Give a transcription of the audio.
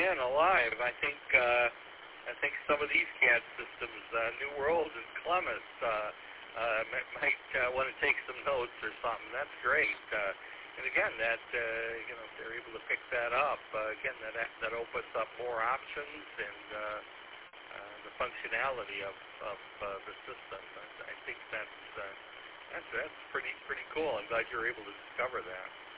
man alive. I think some of these CAD systems, New World and Clemens, might want to take some notes or something. That's great. And again, that if they're able to pick that up, again, that opens up more options and the functionality of the system. I think that's pretty cool. I'm glad you were able to discover that.